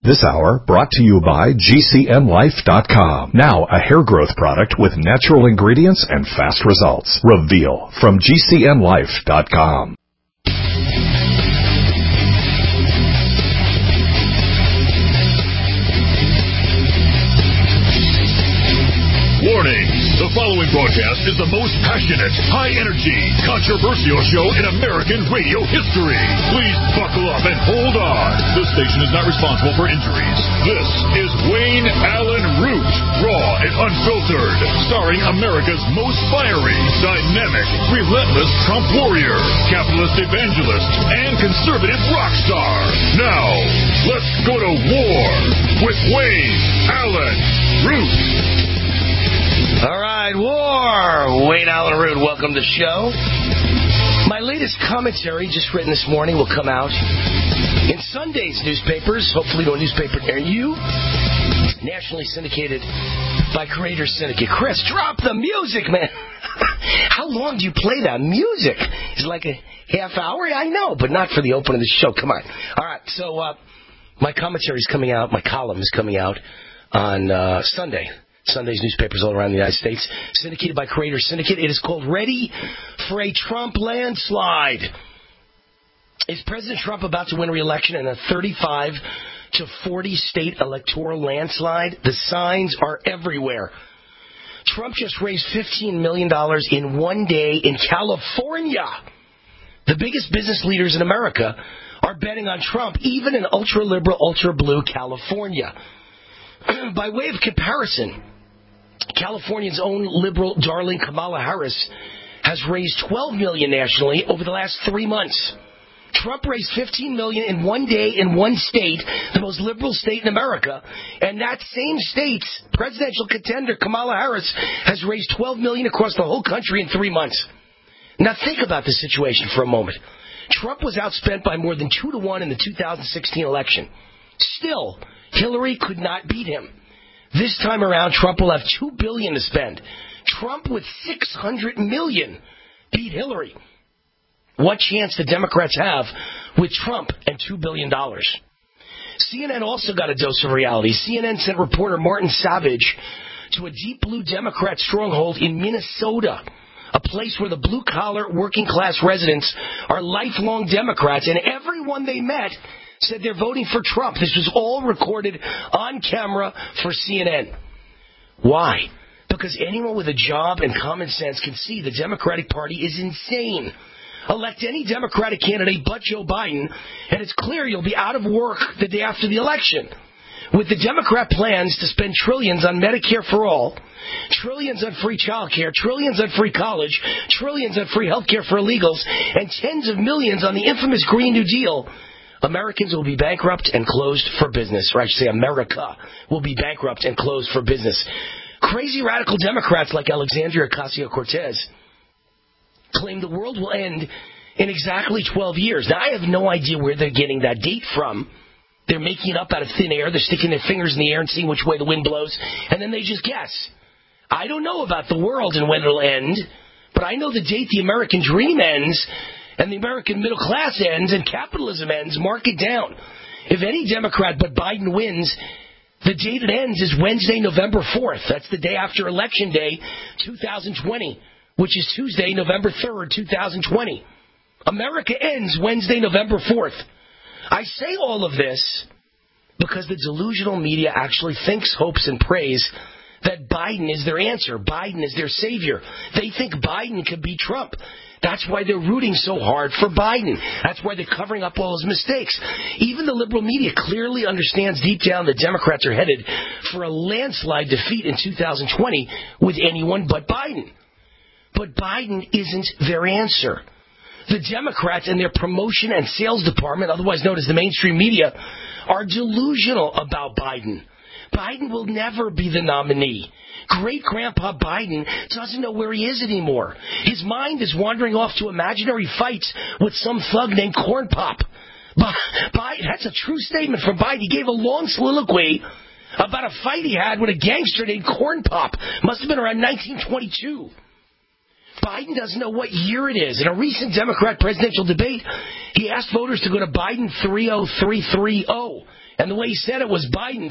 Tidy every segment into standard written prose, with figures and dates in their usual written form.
This hour brought to you by GCNlife.com. Now a hair growth product with natural ingredients and fast results. Reveal from GCNlife.com. Warning! The following broadcast is the most passionate, high-energy, controversial show in American radio history. Please buckle up and hold on. This station is not responsible for injuries. This is Wayne Allen Root, raw and unfiltered, starring America's most fiery, dynamic, relentless Trump warrior, capitalist evangelist, and conservative rock star. Now, let's go to war with Wayne Allen Root. All right, war. Wayne Allen Root, welcome to the show. My latest commentary, just written this morning, will come out in Sunday's newspapers, hopefully no newspaper near you. Nationally syndicated by Creator Syndicate. Chris, drop the music, man. How long do you play that music? Is it like a half hour? I know, but not for the open of the show. Come on. All right, so my commentary is coming out, my column is coming out on Sunday. Sunday's newspapers all around the United States, syndicated by Creator Syndicate. It is called Ready for a Trump Landslide. Is President Trump about to win re-election in a 35 to 40 state electoral landslide? The signs are everywhere. Trump just raised $15 million in one day in California. The biggest business leaders in America are betting on Trump, even in ultra-liberal, ultra-blue California. By way of comparison, California's own liberal darling Kamala Harris has raised $12 million nationally over the last 3 months. Trump raised $15 million in one day in one state, the most liberal state in America, and that same state's presidential contender Kamala Harris has raised $12 million across the whole country in 3 months. Now think about the situation for a moment. Trump was outspent by more than 2-1 in the 2016 election. Still, Hillary could not beat him. This time around, Trump will have $2 billion to spend. Trump with $600 million beat Hillary. What chance do Democrats have with Trump and $2 billion? CNN also got a dose of reality. CNN sent reporter Martin Savage to a deep blue Democrat stronghold in Minnesota, a place where the blue-collar, working-class residents are lifelong Democrats, and everyone they met said they're voting for Trump. This was all recorded on camera for CNN. Why? Because anyone with a job and common sense can see the Democratic Party is insane. Elect any Democratic candidate but Joe Biden, and it's clear you'll be out of work the day after the election. With the Democrat plans to spend trillions on Medicare for all, trillions on free child care, trillions on free college, trillions on free health care for illegals, and tens of millions on the infamous Green New Deal, Americans will be bankrupt and closed for business. Or I should say America will be bankrupt and closed for business. Crazy radical Democrats like Alexandria Ocasio-Cortez claim the world will end in exactly 12 years. Now, I have no idea where they're getting that date from. They're making it up out of thin air. They're sticking their fingers in the air and seeing which way the wind blows, and then they just guess. I don't know about the world and when it'll end, but I know the date the American dream ends and the American middle class ends and capitalism ends. Mark it down. If any Democrat but Biden wins, the date it ends is Wednesday, November 4th. That's the day after Election Day 2020, which is Tuesday, November 3rd, 2020. America ends Wednesday, November 4th. I say all of this because the delusional media actually thinks, hopes, and prays that Biden is their answer. Biden is their savior. They think Biden could beat Trump. That's why they're rooting so hard for Biden. That's why they're covering up all his mistakes. Even the liberal media clearly understands deep down that Democrats are headed for a landslide defeat in 2020 with anyone but Biden. But Biden isn't their answer. The Democrats and their promotion and sales department, otherwise known as the mainstream media, are delusional about Biden. Biden will never be the nominee. Great-grandpa Biden doesn't know where he is anymore. His mind is wandering off to imaginary fights with some thug named Corn Pop. Biden, that's a true statement from Biden. He gave a long soliloquy about a fight he had with a gangster named Corn Pop. Must have been around 1922. Biden doesn't know what year it is. In a recent Democrat presidential debate, he asked voters to go to Biden 30330. And the way he said it was Biden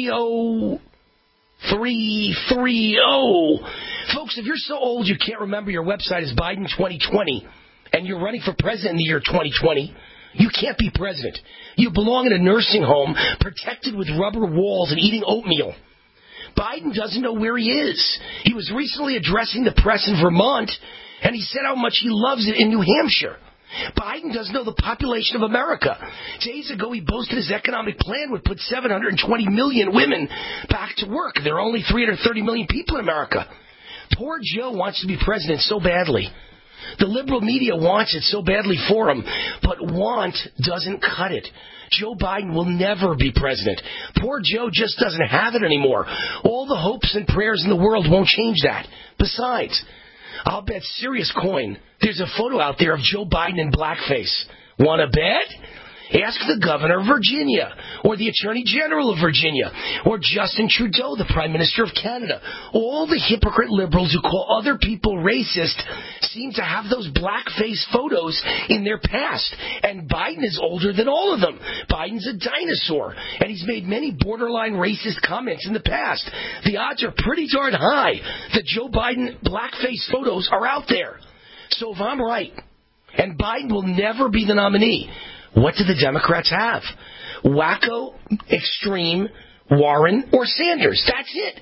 30330. Folks, if you're so old you can't remember your website is Biden 2020 and you're running for president in the year 2020, you can't be president. You belong in a nursing home protected with rubber walls and eating oatmeal. Biden doesn't know where he is. He was recently addressing the press in Vermont, and he said how much he loves it in New Hampshire. Biden doesn't know the population of America. Days ago, he boasted his economic plan would put 720 million women back to work. There are only 330 million people in America. Poor Joe wants to be president so badly. The liberal media wants it so badly for him, but want doesn't cut it. Joe Biden will never be president. Poor Joe just doesn't have it anymore. All the hopes and prayers in the world won't change that. Besides, I'll bet serious coin there's a photo out there of Joe Biden in blackface. Wanna bet? Ask the governor of Virginia, or the attorney general of Virginia, or Justin Trudeau, the prime minister of Canada. All the hypocrite liberals who call other people racist seem to have those blackface photos in their past. And Biden is older than all of them. Biden's a dinosaur, and he's made many borderline racist comments in the past. The odds are pretty darn high that Joe Biden blackface photos are out there. So if I'm right, and Biden will never be the nominee, what do the Democrats have? Wacko, extreme, Warren, or Sanders. That's it.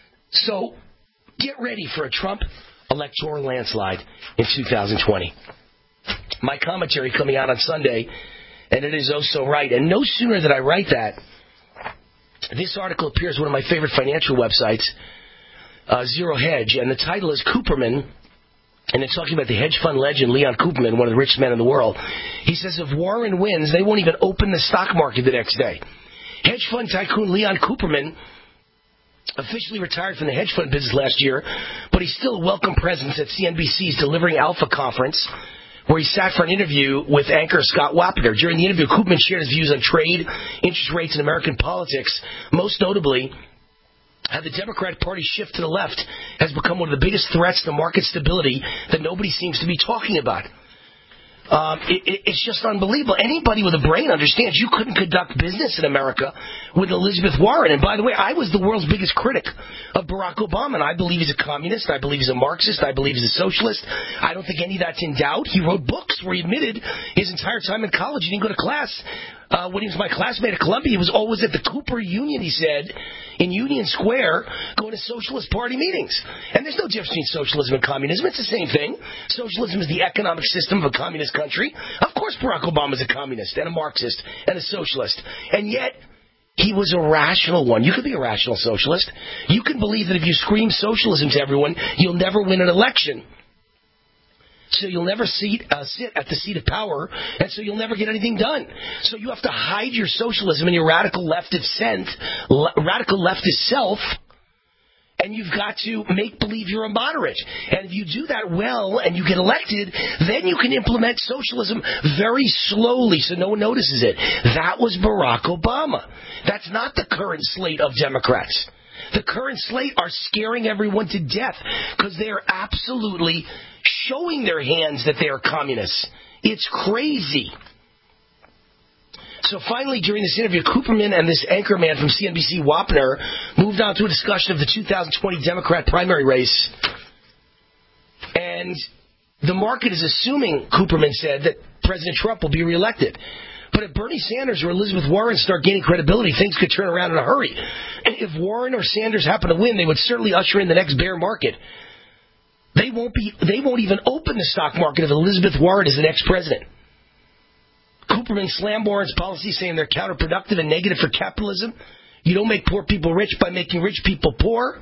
So get ready for a Trump electoral landslide in 2020. My commentary coming out on Sunday, and it is oh so right. And no sooner did I write that, this article appears on one of my favorite financial websites, Zero Hedge, and the title is Cooperman. And it's talking about the hedge fund legend, Leon Cooperman, one of the richest men in the world. He says if Warren wins, they won't even open the stock market the next day. Hedge fund tycoon Leon Cooperman officially retired from the hedge fund business last year, but he's still a welcome presence at CNBC's Delivering Alpha conference, where he sat for an interview with anchor Scott Wapner. During the interview, Cooperman shared his views on trade, interest rates, and American politics, most notably how the Democratic Party's shift to the left has become one of the biggest threats to market stability that nobody seems to be talking about. It's just unbelievable. Anybody with a brain understands you couldn't conduct business in America with Elizabeth Warren. And by the way, I was the world's biggest critic of Barack Obama, and I believe he's a communist. I believe he's a Marxist. I believe he's a socialist. I don't think any of that's in doubt. He wrote books where he admitted his entire time in college he didn't go to class. When he was my classmate at Columbia, he was always at the Cooper Union, he said, in Union Square, going to Socialist Party meetings. And there's no difference between socialism and communism. It's the same thing. Socialism is the economic system of a communist country. Of course Barack Obama is a communist and a Marxist and a socialist. And yet, he was a rational one. You could be a rational socialist. You can believe that if you scream socialism to everyone, you'll never win an election. So you'll never sit at the seat of power, and so you'll never get anything done. So you have to hide your socialism and your radical leftist self, and you've got to make believe you're a moderate. And if you do that well and you get elected, then you can implement socialism very slowly so no one notices it. That was Barack Obama. That's not the current slate of Democrats. The current slate are scaring everyone to death because they are absolutely showing their hands that they are communists. It's crazy. So finally, during this interview, Cooperman and this anchorman from CNBC, Wapner, moved on to a discussion of the 2020 Democrat primary race. And the market is assuming, Cooperman said, that President Trump will be reelected. But if Bernie Sanders or Elizabeth Warren start gaining credibility, things could turn around in a hurry. And if Warren or Sanders happen to win, they would certainly usher in the next bear market. They won't even open the stock market if Elizabeth Warren is the next president. Cooperman slammed Warren's policies, saying they're counterproductive and negative for capitalism. You don't make poor people rich by making rich people poor.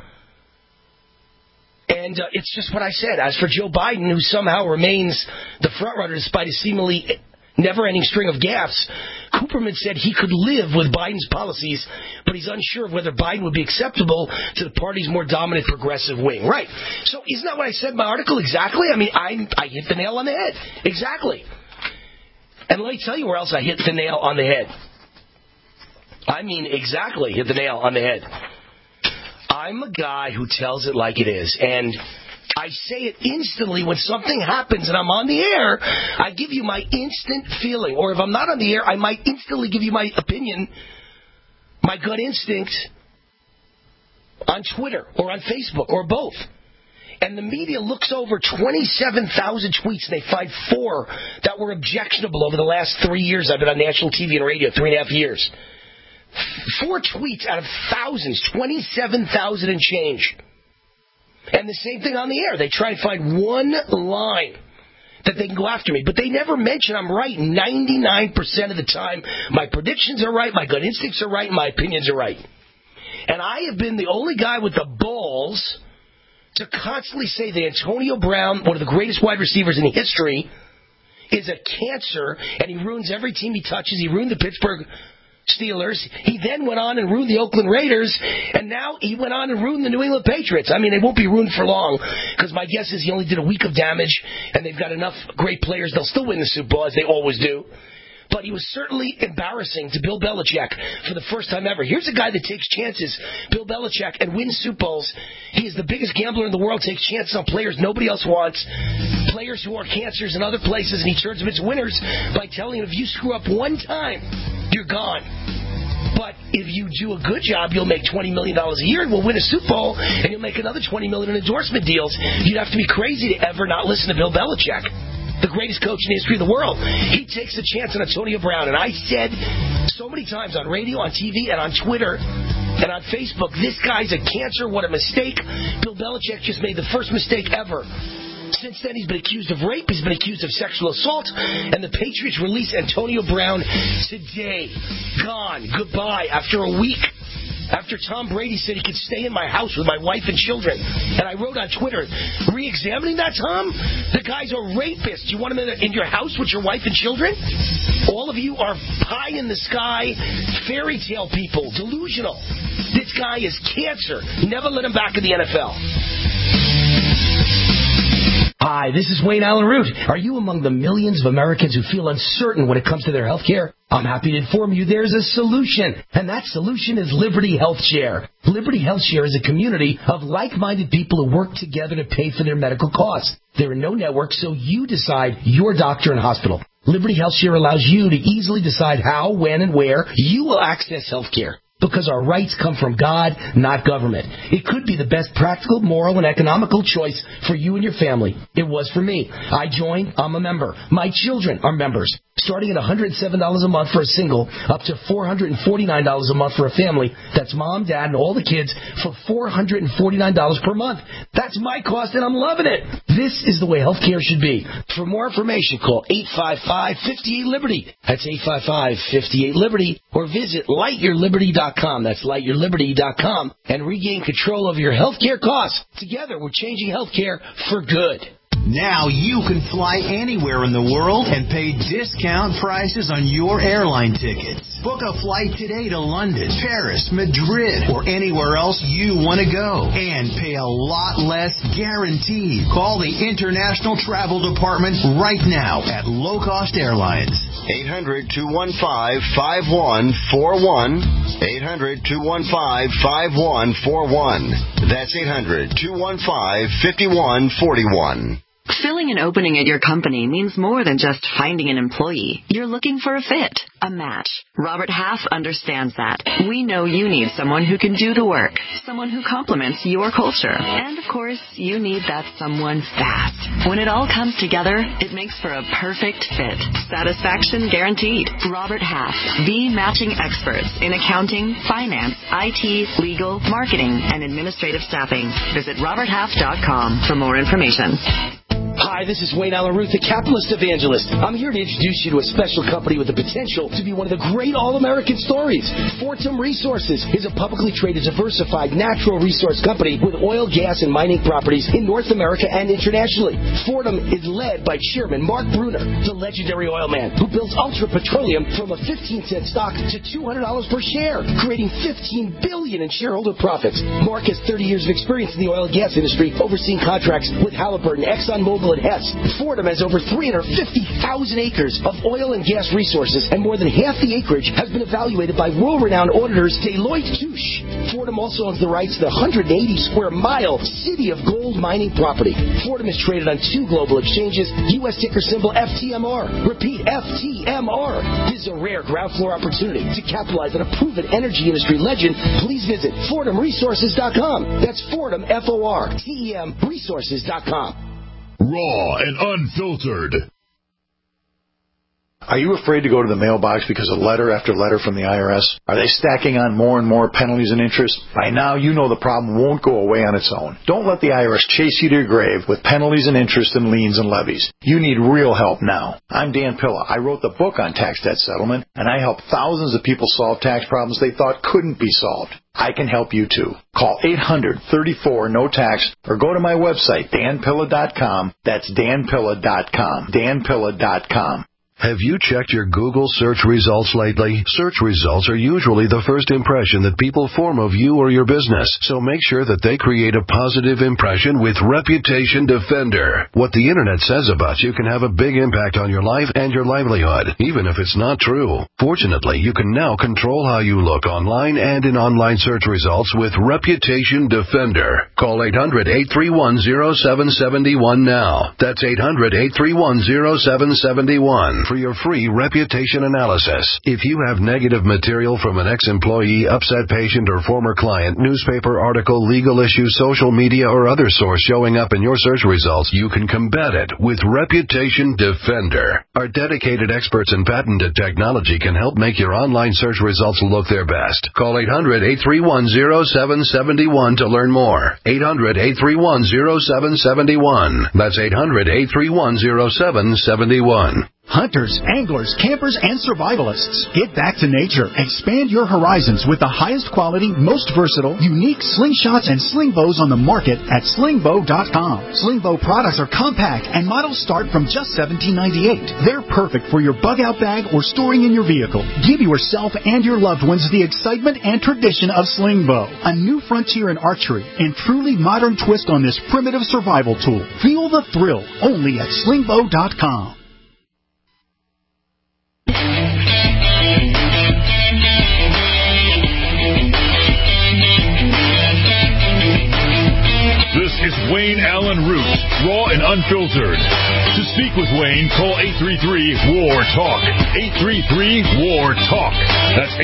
And it's just what I said. As for Joe Biden, who somehow remains the frontrunner despite his seemingly never-ending string of gaffes, Cooperman said he could live with Biden's policies, but he's unsure of whether Biden would be acceptable to the party's more dominant progressive wing. Right. So isn't that what I said in my article exactly? I mean, I hit the nail on the head. Exactly. And let me tell you where else I hit the nail on the head. I mean, exactly hit the nail on the head. I'm a guy who tells it like it is, and I say it instantly when something happens and I'm on the air. I give you my instant feeling. Or if I'm not on the air, I might instantly give you my opinion my gut instinct on Twitter or on Facebook or both. And the media looks over 27,000 tweets, and they find 4 that were objectionable over the last 3 years. I've been on national TV and radio, 3.5 years. 4 tweets out of thousands, 27,000 and change. And the same thing on the air. They try and find one line that they can go after me. But they never mention I'm right 99% of the time. My predictions are right, my gut instincts are right, and my opinions are right. And I have been the only guy with the balls to constantly say that Antonio Brown, one of the greatest wide receivers in history, is a cancer, and he ruins every team he touches. He ruined the Pittsburgh Steelers. He then went on and ruined the Oakland Raiders, and now he went on and ruined the New England Patriots. I mean, they won't be ruined for long, because my guess is he only did a week of damage, and they've got enough great players. They'll still win the Super Bowl, as they always do. But he was certainly embarrassing to Bill Belichick for the first time ever. Here's a guy that takes chances, Bill Belichick, and wins Super Bowls. He is the biggest gambler in the world, takes chances on players nobody else wants, players who are cancers in other places, and he turns them into winners by telling them, if you screw up one time, you're gone. But if you do a good job, you'll make $20 million a year and we'll win a Super Bowl, and you'll make another $20 million in endorsement deals. You'd have to be crazy to ever not listen to Bill Belichick, the greatest coach in the history of the world. He takes a chance on Antonio Brown. And I said so many times on radio, on TV, and on Twitter, and on Facebook, this guy's a cancer. What a mistake. Bill Belichick just made the first mistake ever. Since then, he's been accused of rape. He's been accused of sexual assault. And the Patriots release Antonio Brown today. Gone. Goodbye. After a week. After Tom Brady said he could stay in my house with my wife and children. And I wrote on Twitter, re-examining that, Tom? The guy's a rapist. You want him in your house with your wife and children? All of you are pie-in-the-sky fairy tale people, delusional. This guy is cancer. Never let him back in the NFL. Hi, this is Wayne Allen Root. Are you among the millions of Americans who feel uncertain when it comes to their health care? I'm happy to inform you there's a solution, and that solution is Liberty Health Share. Liberty Health Share is a community of like-minded people who work together to pay for their medical costs. There are no networks, so you decide your doctor and hospital. Liberty Health Share allows you to easily decide how, when, and where you will access health care. Because our rights come from God, not government. It could be the best practical, moral, and economical choice for you and your family. It was for me. I joined. I'm a member. My children are members. Starting at $107 a month for a single, up to $449 a month for a family. That's mom, dad, and all the kids for $449 per month. That's my cost, and I'm loving it. This is the way healthcare should be. For more information, call 855-58-LIBERTY. That's 855-58-LIBERTY. Or visit lightyourliberty.com. That's lightyourliberty.com. And regain control over your healthcare costs. Together, we're changing healthcare for good. Now you can fly anywhere in the world and pay discount prices on your airline tickets. Book a flight today to London, Paris, Madrid, or anywhere else you want to go. And pay a lot less guaranteed. Call the International Travel Department right now at Low Cost Airlines. 800-215-5141. 800-215-5141. That's 800-215-5141. Filling an opening at your company means more than just finding an employee. You're looking for a fit, a match. Robert Half understands that. We know you need someone who can do the work, someone who complements your culture. And, of course, you need that someone fast. When it all comes together, it makes for a perfect fit. Satisfaction guaranteed. Robert Half, the matching experts in accounting, finance, IT, legal, marketing, and administrative staffing. Visit roberthalf.com for more information. Hi, this is Wayne Allen Root, the capitalist evangelist. I'm here to introduce you to a special company with the potential to be one of the great all-American stories. Fortum Resources is a publicly traded, diversified natural resource company with oil, gas, and mining properties in North America and internationally. Fortum is led by Chairman Mark Brunner, the legendary oil man who built Ultra Petroleum from a 15-cent stock to $200 per share, creating $15 billion in shareholder profits. Mark has 30 years of experience in the oil and gas industry, overseeing contracts with Halliburton, ExxonMobil, and Hess. Fordham has over 350,000 acres of oil and gas resources, and more than half the acreage has been evaluated by world-renowned auditors Deloitte Touche. Fordham also owns the rights to the 180-square-mile City of Gold mining property. Fordham is traded on 2 global exchanges, U.S. ticker symbol FTMR. Repeat, FTMR. This is a rare ground floor opportunity to capitalize on a proven energy industry legend. Please visit FordhamResources.com. That's Fordham, F-O-R-T-E-M, Resources.com. Raw and unfiltered. Are you afraid to go to the mailbox because of letter after letter from the IRS? Are they stacking on more and more penalties and interest? By now, you know the problem won't go away on its own. Don't let the IRS chase you to your grave with penalties and interest and liens and levies. You need real help now. I'm Dan Pilla. I wrote the book on tax debt settlement, and I help thousands of people solve tax problems they thought couldn't be solved. I can help you too. Call 800-34-NO-TAX or go to my website, danpilla.com. That's danpilla.com. danpilla.com. Have you checked your Google search results lately? Search results are usually the first impression that people form of you or your business, so make sure that they create a positive impression with Reputation Defender. What the Internet says about you can have a big impact on your life and your livelihood, even if it's not true. Fortunately, you can now control how you look online and in online search results with Reputation Defender. Call 800-831-0771 now. That's 800-831-0771. For your free reputation analysis. If you have negative material from an ex-employee, upset patient, or former client, newspaper article, legal issue, social media, or other source showing up in your search results, you can combat it with Reputation Defender. Our dedicated experts in patented technology can help make your online search results look their best. Call 800-831-0771 to learn more. 800-831-0771. That's 800-831-0771. Hunters, anglers, campers, and survivalists. Get back to nature. Expand your horizons with the highest quality, most versatile, unique slingshots and sling bows on the market at slingbow.com. Slingbow products are compact and models start from just $17.98. They're perfect for your bug out bag or storing in your vehicle. Give yourself and your loved ones the excitement and tradition of Slingbow, a new frontier in archery and truly modern twist on this primitive survival tool. Feel the thrill only at slingbow.com. This is Wayne Allen Root, raw and unfiltered. To speak with Wayne, call 833-WAR-TALK. 833-WAR-TALK. That's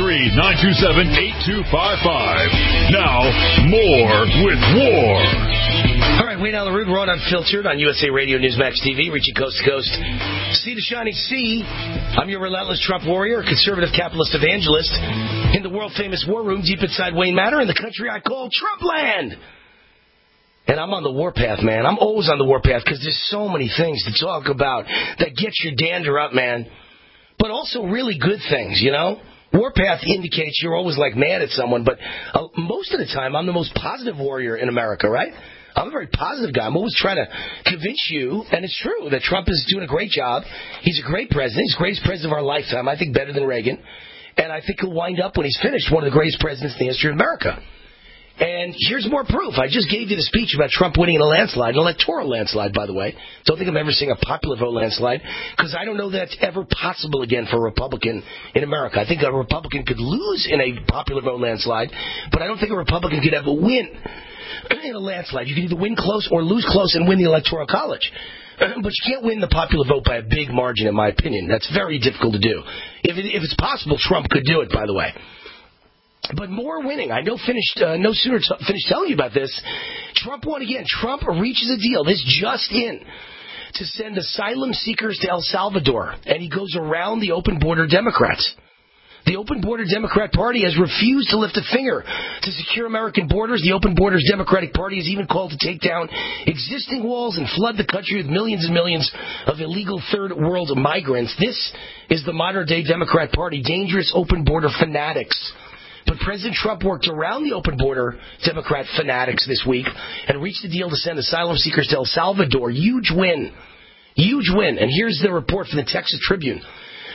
833-927-8255. Now, more with War. All right, Wayne Allen Root, raw and unfiltered on USA Radio Newsmax TV, reaching coast to coast, sea to shining sea. I'm your relentless Trump warrior, conservative capitalist evangelist, in the world-famous war room deep inside Wayne Manor in the country I call Trumpland. And I'm on the warpath, man. I'm always on the warpath because there's so many things to talk about that get your dander up, man. But also really good things, you know? Warpath indicates you're always like mad at someone, but most of the time I'm the most positive warrior in America, right? I'm a very positive guy. I'm always trying to convince you, and it's true, that Trump is doing a great job. He's a great president. He's the greatest president of our lifetime. I think better than Reagan. And I think he'll wind up, when he's finished, one of the greatest presidents in the history of America. And here's more proof. I just gave you the speech about Trump winning in a landslide, an electoral landslide, by the way. Don't think I'm ever seeing a popular vote landslide, because I don't know that's ever possible again for a Republican in America. I think a Republican could lose in a popular vote landslide, but I don't think a Republican could ever win in a landslide. You can either win close or lose close and win the Electoral College. But you can't win the popular vote by a big margin, in my opinion. That's very difficult to do. If it's possible, Trump could do it, by the way. But more winning. I know no sooner finished telling you about this. Trump won again. Trump reaches a deal. This just in. To send asylum seekers to El Salvador. And he goes around the open border Democrats. The Open Border Democrat Party has refused to lift a finger to secure American borders. The Open Borders Democratic Party has even called to take down existing walls and flood the country with millions and millions of illegal third world migrants. This is the modern-day Democrat Party. Dangerous open border fanatics. But President Trump worked around the open border Democrat fanatics this week and reached a deal to send asylum seekers to El Salvador. Huge win. Huge win. And here's the report from the Texas Tribune.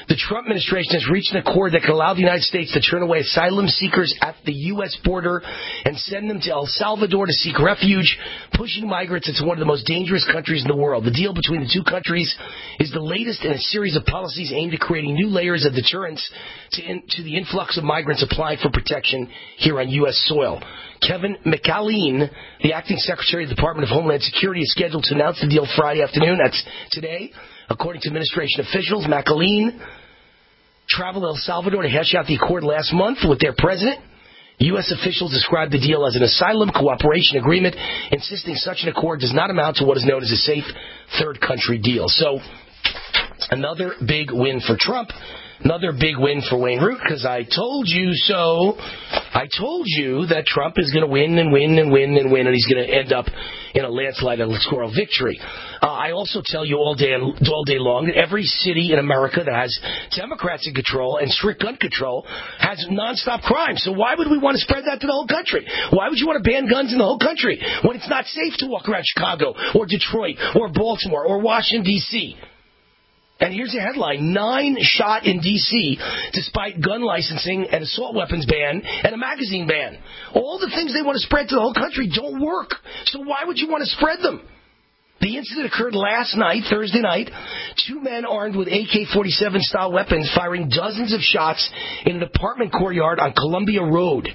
The Trump administration has reached an accord that could allow the United States to turn away asylum seekers at the U.S. border and send them to El Salvador to seek refuge, pushing migrants into one of the most dangerous countries in the world. The deal between the two countries is the latest in a series of policies aimed at creating new layers of deterrence to the influx of migrants applying for protection here on U.S. soil. Kevin McAleen, the acting secretary of the Department of Homeland Security, is scheduled to announce the deal Friday afternoon. That's today. According to administration officials, McAleen traveled to El Salvador to hash out the accord last month with their president. U.S. officials described the deal as an asylum cooperation agreement, insisting such an accord does not amount to what is known as a safe third country deal. So, another big win for Trump. Another big win for Wayne Root, because I told you so. I told you that Trump is going to win and win and win and win, and he's going to end up in a landslide electoral victory. I also tell you all day long that every city in America that has Democrats in control and strict gun control has nonstop crime. So why would we want to spread that to the whole country? Why would you want to ban guns in the whole country when it's not safe to walk around Chicago or Detroit or Baltimore or Washington, D.C.? And here's a headline: 9 shot in D.C. despite gun licensing, an assault weapons ban, and a magazine ban. All the things they want to spread to the whole country don't work. So why would you want to spread them? The incident occurred last night, Thursday night. 2 men armed with AK-47 style weapons firing dozens of shots in an apartment courtyard on Columbia Road.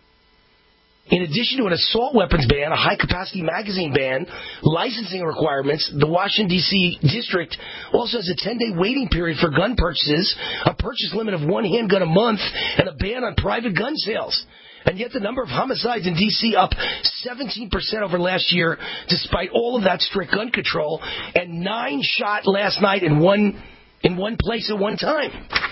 In addition to an assault weapons ban, a high-capacity magazine ban, licensing requirements, the Washington, D.C. district also has a 10-day waiting period for gun purchases, a purchase limit of 1 handgun a month, and a ban on private gun sales. And yet the number of homicides in D.C. up 17% over last year, despite all of that strict gun control, and 9 shot last night in one place at one time.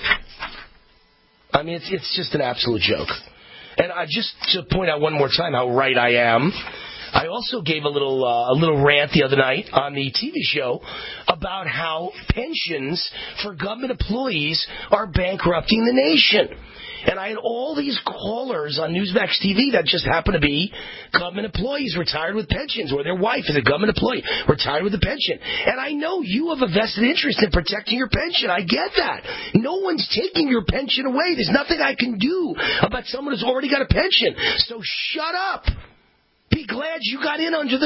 I mean, it's just an absolute joke. And just to point out one more time how right I am, I also gave a little rant the other night on the TV show about how pensions for government employees are bankrupting the nation. And I had all these callers on Newsmax TV that just happened to be government employees retired with pensions, or their wife is a government employee retired with a pension. And I know you have a vested interest in protecting your pension. I get that. No one's taking your pension away. There's nothing I can do about someone who's already got a pension. So shut up. Be glad you got in under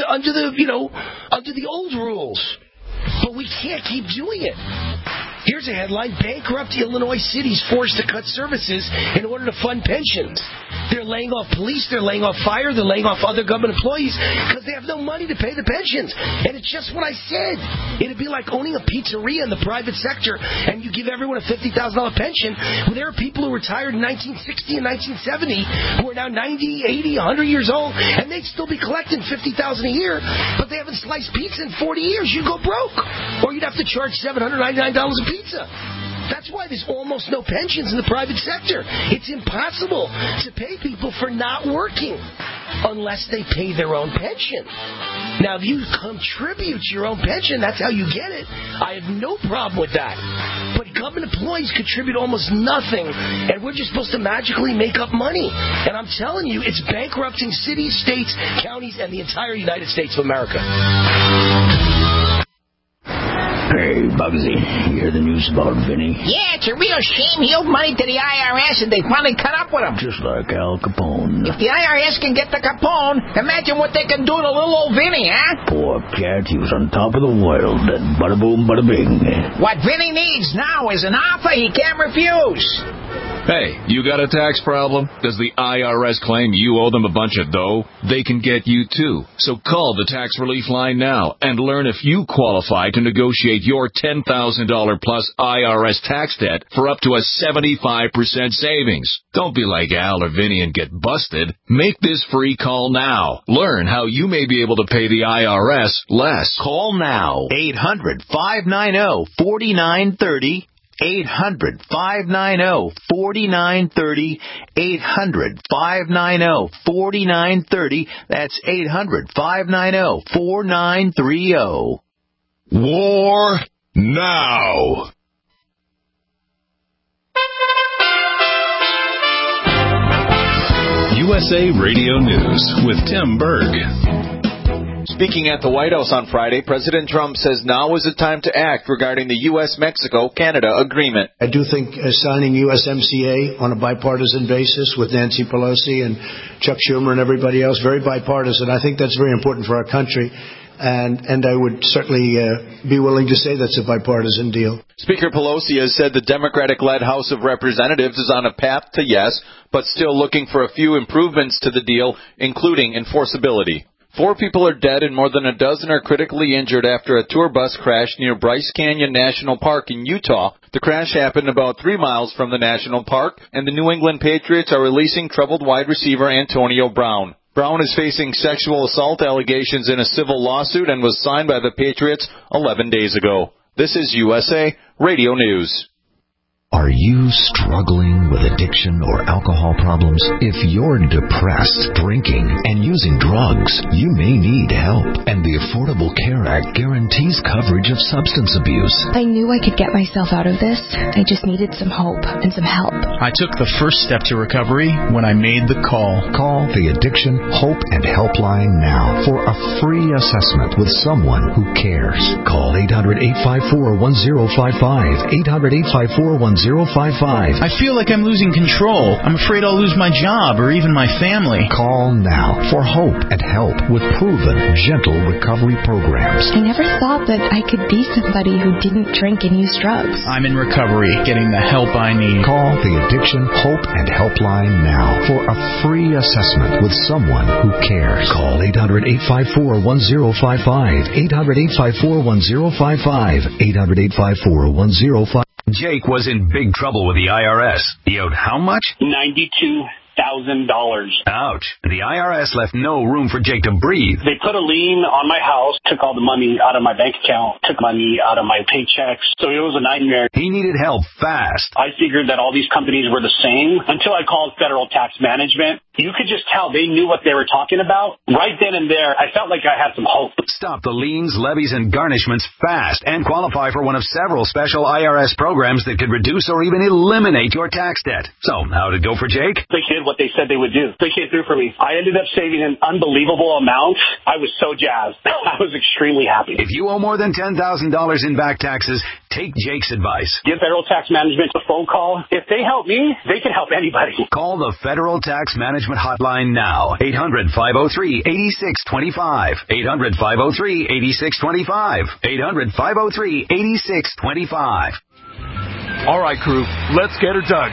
the old rules. But we can't keep doing it. Here's a headline: bankrupt Illinois cities forced to cut services in order to fund pensions. They're laying off police, they're laying off fire, they're laying off other government employees because they have no money to pay the pensions. And it's just what I said. It'd be like owning a pizzeria in the private sector and you give everyone a $50,000 pension. Well, there are people who retired in 1960 and 1970 who are now 90, 80, 100 years old, and they'd still be collecting $50,000 a year, but they haven't sliced pizza in 40 years. You'd go broke. Or you'd have to charge $799 a pizza. That's why there's almost no pensions in the private sector. It's impossible to pay people for not working unless they pay their own pension. Now, if you contribute to your own pension, that's how you get it. I have no problem with that. But government employees contribute almost nothing, and we're just supposed to magically make up money. And I'm telling you, it's bankrupting cities, states, counties, and the entire United States of America. Hey, Bugsy, you hear the news about Vinny? Yeah, it's a real shame. He owed money to the IRS and they finally cut up with him. Just like Al Capone. If the IRS can get the Capone, imagine what they can do to little old Vinny, huh? Poor cat, he was on top of the world, and bada boom, bada bing. What Vinny needs now is an offer he can't refuse. Hey, you got a tax problem? Does the IRS claim you owe them a bunch of dough? They can get you too. So call the Tax Relief Line now and learn if you qualify to negotiate your $10,000 plus IRS tax debt for up to a 75% savings. Don't be like Al or Vinny and get busted. Make this free call now. Learn how you may be able to pay the IRS less. Call now. 800-590-4930. 800-590-4930. 800-590-4930. That's 800-590-4930. War now. USA Radio News with Tim Berg. Speaking at the White House on Friday, President Trump says now is the time to act regarding the U.S.-Mexico-Canada agreement. I do think signing USMCA on a bipartisan basis with Nancy Pelosi and Chuck Schumer and everybody else, very bipartisan. I think that's very important for our country. And I would certainly be willing to say that's a bipartisan deal. Speaker Pelosi has said the Democratic-led House of Representatives is on a path to yes, but still looking for a few improvements to the deal, including enforceability. 4 people are dead and more than a dozen are critically injured after a tour bus crashed near Bryce Canyon National Park in Utah. The crash happened about 3 miles from the national park, and the New England Patriots are releasing troubled wide receiver Antonio Brown. Brown is facing sexual assault allegations in a civil lawsuit and was signed by the Patriots 11 days ago. This is USA Radio News. Are you struggling with addiction or alcohol problems? If you're depressed, drinking, and using drugs, you may need help. And the Affordable Care Act guarantees coverage of substance abuse. I knew I could get myself out of this. I just needed some hope and some help. I took the first step to recovery when I made the call. Call the Addiction Hope and Helpline now for a free assessment with someone who cares. Call 800-854-1055. 800-854-1055. I feel like I'm losing control. I'm afraid I'll lose my job or even my family. Call now for hope and help with proven, gentle recovery programs. I never thought that I could be somebody who didn't drink and use drugs. I'm in recovery, getting the help I need. Call the Addiction Hope and Helpline now for a free assessment with someone who cares. Call 800-854-1055. 800-854-1055. 800-854-1055. Jake was in big trouble with the IRS. He owed how much? $92,000. Ouch. The IRS left no room for Jake to breathe. They put a lien on my house, took all the money out of my bank account, took money out of my paychecks. So it was a nightmare. He needed help fast. I figured that all these companies were the same until I called Federal Tax Management. You could just tell they knew what they were talking about. Right then and there, I felt like I had some hope. Stop the liens, levies, and garnishments fast and qualify for one of several special IRS programs that could reduce or even eliminate your tax debt. So, how'd it go for Jake? They did what they said they would do. They came through for me. I ended up saving an unbelievable amount. I was so jazzed. I was extremely happy. If you owe more than $10,000 in back taxes, take Jake's advice. Give Federal Tax Management a phone call. If they help me, they can help anybody. Call the Federal Tax Management Hotline now. 800-503-8625. 800-503-8625. 800-503-8625. All right, crew, let's get her dug.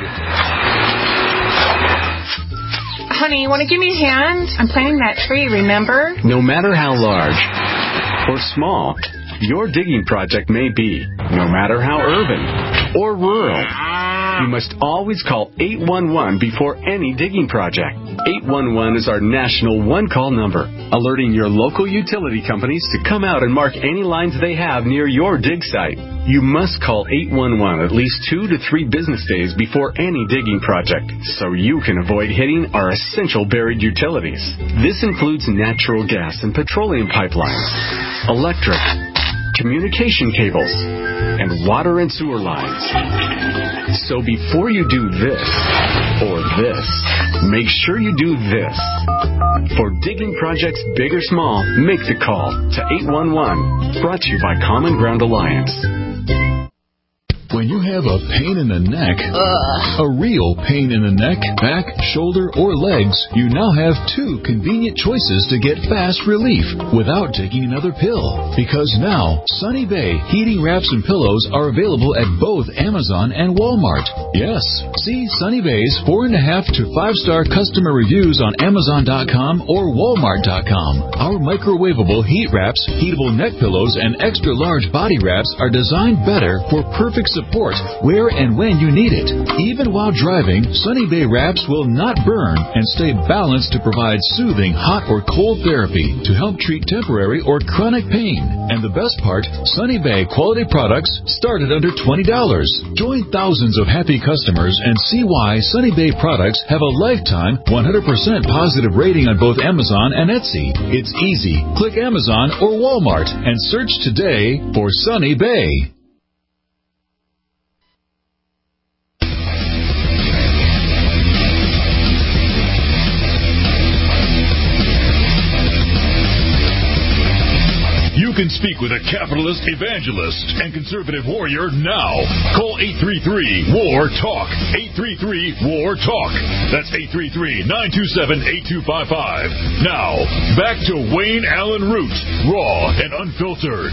Honey, you want to give me a hand? I'm planting that tree, remember? No matter how large or small your digging project may be, no matter how urban or rural, you must always call 811 before any digging project. 811 is our national one-call number, alerting your local utility companies to come out and mark any lines they have near your dig site. You must call 811 at least 2 to 3 business days before any digging project, so you can avoid hitting our essential buried utilities. This includes natural gas and petroleum pipelines, electric, communication cables, and water and sewer lines. So before you do this or this, make sure you do this. For digging projects big or small, make the call to 811. Brought to you by Common Ground Alliance. When you have a pain in the neck, a real pain in the neck, back, shoulder, or legs, you now have 2 convenient choices to get fast relief without taking another pill. Because now, Sunny Bay heating wraps and pillows are available at both Amazon and Walmart. Yes, see Sunny Bay's 4.5 to 5-star customer reviews on Amazon.com or Walmart.com. Our microwavable heat wraps, heatable neck pillows, and extra large body wraps are designed better for perfect support where and when you need it. Even while driving, Sunny Bay wraps will not burn and stay balanced to provide soothing hot or cold therapy to help treat temporary or chronic pain. And the best part, Sunny Bay quality products start at under $20. Join thousands of happy customers and see why Sunny Bay products have a lifetime 100% positive rating on both Amazon and Etsy. It's easy. Click Amazon or Walmart and search today for Sunny Bay. can speak with a capitalist evangelist and conservative warrior now. Call 833-WAR-TALK. 833-WAR-TALK. That's 833-927-8255. Now, back to Wayne Allen Root, raw and unfiltered.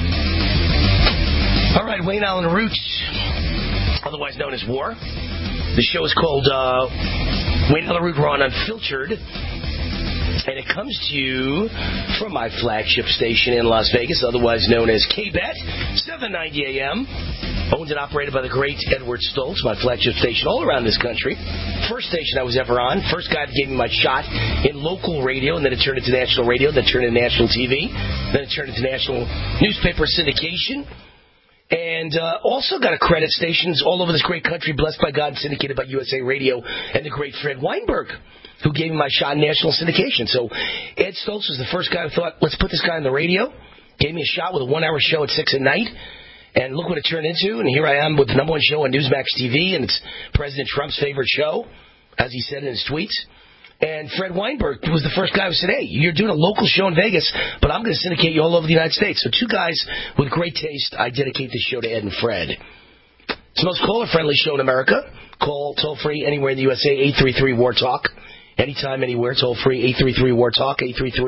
All right, Wayne Allen Root, otherwise known as War. The show is called Wayne Allen Root, Raw and Unfiltered. And it comes to you from my flagship station in Las Vegas, otherwise known as KBET, 790 AM. Owned and operated by the great Edward Stoltz, my flagship station all around this country. First station I was ever on. First guy that gave me my shot in local radio, and then it turned into national radio, then it turned into national TV, then it turned into national newspaper syndication. And also got a credit stations all over this great country, blessed by God, syndicated by USA Radio and the great Fred Weinberg, who gave me my shot in national syndication. So Ed Stoltz was the first guy who thought, let's put this guy on the radio. Gave me a shot with a 1-hour show at 6 at night. And look what it turned into. And here I am with the number one show on Newsmax TV, and it's President Trump's favorite show, as he said in his tweets. And Fred Weinberg was the first guy who said, hey, you're doing a local show in Vegas, but I'm going to syndicate you all over the United States. So two guys with great taste. I dedicate this show to Ed and Fred. It's the most caller-friendly show in America. Call toll-free anywhere in the USA, 833-WAR-TALK. Anytime, anywhere, toll-free, 833-WAR-TALK,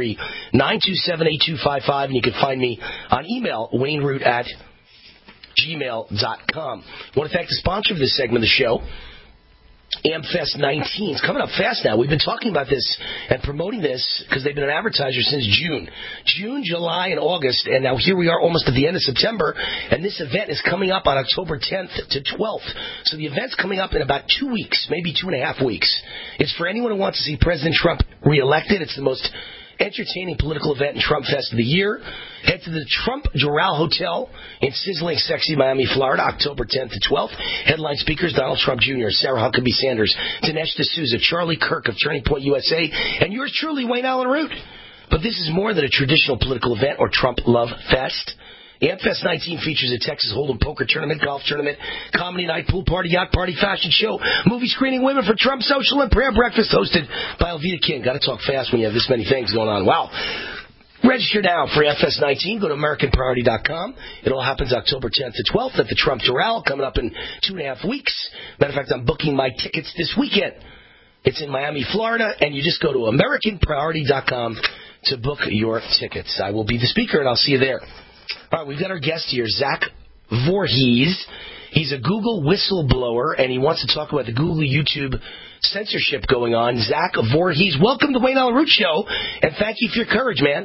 833-927-8255. And you can find me on email, wayneroot@gmail.com. I want to thank the sponsor of this segment of the show, AmFest 19. It's coming up fast now. We've been talking about this and promoting this because they've been an advertiser since June, July, and August. And now here we are almost at the end of September. And this event is coming up on October 10th to 12th. So the event's coming up in about 2 weeks, maybe 2.5 weeks. It's for anyone who wants to see President Trump reelected. It's the most entertaining political event in Trump Fest of the year. Head to the Trump Doral Hotel in sizzling, sexy Miami, Florida, October 10th to 12th. Headline speakers, Donald Trump Jr., Sarah Huckabee Sanders, Dinesh D'Souza, Charlie Kirk of Turning Point USA, and yours truly, Wayne Allen Root. But this is more than a traditional political event or Trump Love Fest. AmFest 19 features a Texas Hold'em poker tournament, golf tournament, comedy night, pool party, yacht party, fashion show, movie screening, women for Trump, social and prayer breakfast hosted by Alveda King. Got to talk fast when you have this many things going on. Wow. Register now for AmFest 19. Go to AmericanPriority.com. It all happens October 10th to 12th at the Trump Doral, coming up in 2.5 weeks. Matter of fact, I'm booking my tickets this weekend. It's in Miami, Florida, and you just go to AmericanPriority.com to book your tickets. I will be the speaker, and I'll see you there. All right, we've got our guest here, Zach Vorhies. He's a Google whistleblower, and he wants to talk about the Google YouTube censorship going on. Zach Vorhies, welcome to Wayne Allen Root Show, and thank you for your courage, man.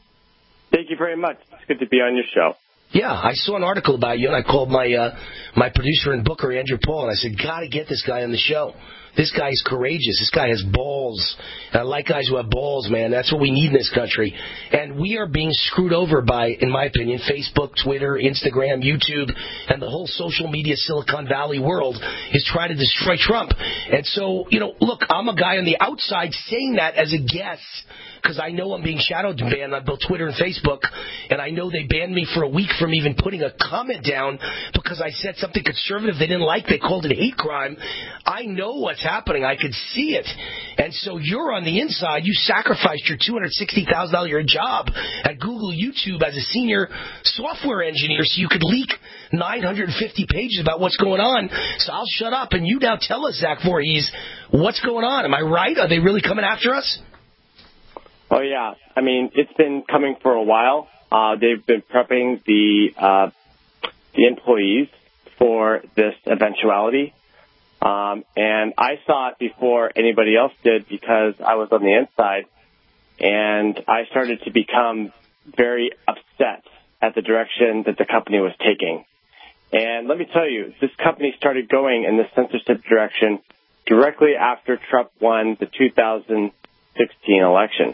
Thank you very much. It's good to be on your show. Yeah, I saw an article about you, and I called my my producer and booker, Andrew Paul, and I said, got to get this guy on the show. This guy is courageous. This guy has balls. And I like guys who have balls, man. That's what we need in this country. And we are being screwed over by, in my opinion, Facebook, Twitter, Instagram, YouTube, and the whole social media Silicon Valley world is trying to destroy Trump. And so, look, I'm a guy on the outside saying that as a guess, because I know I'm being shadow banned on both Twitter and Facebook, and I know they banned me for a week from even putting a comment down because I said something conservative they didn't like. They called it a hate crime. I know what's happening. I could see it. And so you're on the inside. You sacrificed your $260,000 year job at Google YouTube as a senior software engineer so you could leak 950 pages about what's going on. So I'll shut up, and you now tell us, Zach Vorhies, what's going on. Am I right? Are they really coming after us? Oh, yeah. I mean, it's been coming for a while. They've been prepping the employees for this eventuality. And I saw it before anybody else did because I was on the inside. And I started to become very upset at the direction that the company was taking. And let me tell you, this company started going in the censorship direction directly after Trump won the 2016 election.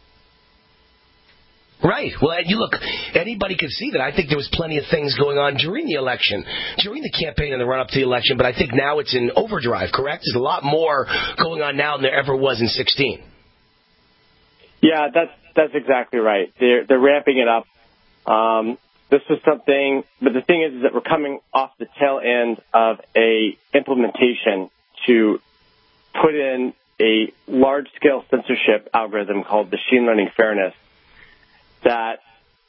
Right. Well, you look, anybody can see that. I think there was plenty of things going on during the election, during the campaign and the run-up to the election, but I think now it's in overdrive, correct? There's a lot more going on now than there ever was in 2016. Yeah, that's exactly right. They're ramping it up. This was something, but the thing is that we're coming off the tail end of a implementation to put in a large-scale censorship algorithm called machine learning fairness that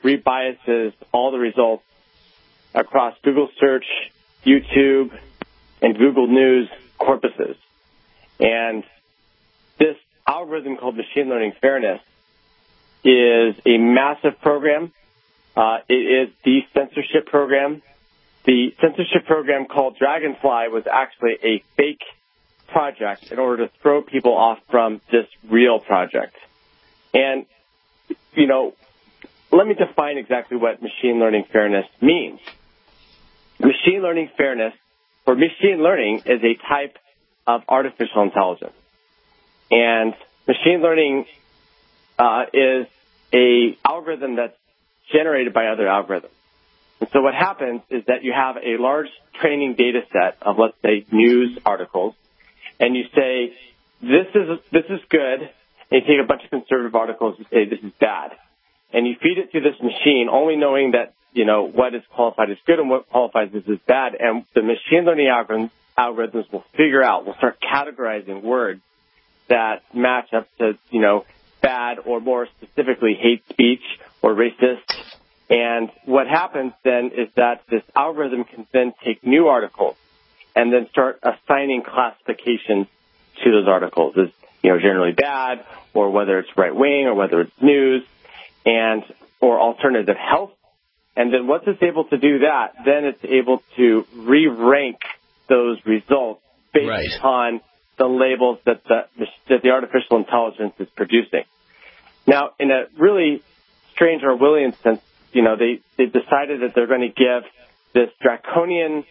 rebiases all the results across Google Search, YouTube, and Google News corpuses. And this algorithm called Machine Learning Fairness is a massive program. It is the censorship program. The censorship program called Dragonfly was actually a fake project in order to throw people off from this real project. And, you know, let me define exactly what machine learning fairness means. Machine learning fairness, or machine learning, is a type of artificial intelligence. And machine learning is a algorithm that's generated by other algorithms. And so what happens is that you have a large training data set of, let's say, news articles, and you say, this is good, and you take a bunch of conservative articles and say, this is bad. And you feed it to this machine, only knowing that, you know, what is qualified as good and what qualifies as bad. And the machine learning algorithms will figure out, will start categorizing words that match up to, you know, bad, or more specifically hate speech or racist. And what happens then is that this algorithm can then take new articles and then start assigning classifications to those articles as, you know, generally bad, or whether it's right wing, or whether it's news, and or alternative health. And then once it's able to do that, then it's able to re-rank those results based on the labels that the artificial intelligence is producing. Now, in a really strange Orwellian sense, you know, they decided that they're going to give this draconian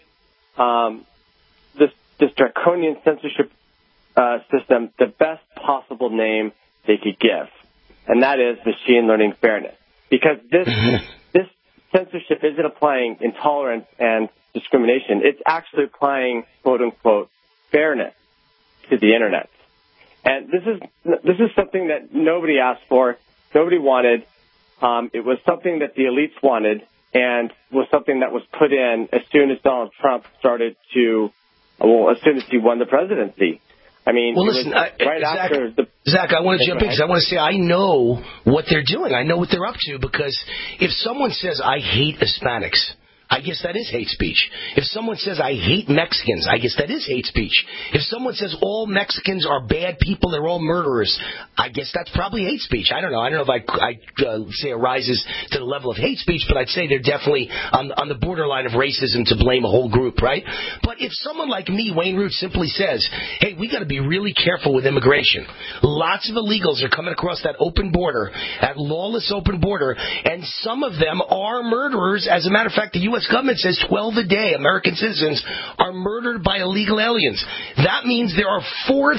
this draconian censorship system the best possible name they could give, and that is machine learning fairness. Because this censorship isn't applying intolerance and discrimination; it's actually applying quote unquote fairness to the internet. And this is something that nobody asked for, nobody wanted. It was something that the elites wanted, and was something that was put in as soon as Donald Trump started to, as soon as he won the presidency. I mean, well, listen, Zach, I want to jump in because I want to say I know what they're doing. I know what they're up to, because if someone says, I hate Hispanics, I guess that is hate speech. If someone says, I hate Mexicans, I guess that is hate speech. If someone says all Mexicans are bad people, they're all murderers, I guess that's probably hate speech. I don't know. I don't know if I say it rises to the level of hate speech, but I'd say they're definitely on the borderline of racism to blame a whole group, right? But if someone like me, Wayne Root, simply says, hey, we got to be really careful with immigration. Lots of illegals are coming across that open border, that lawless open border, and some of them are murderers. As a matter of fact, the U.S. government says 12 a day American citizens are murdered by illegal aliens. That means there are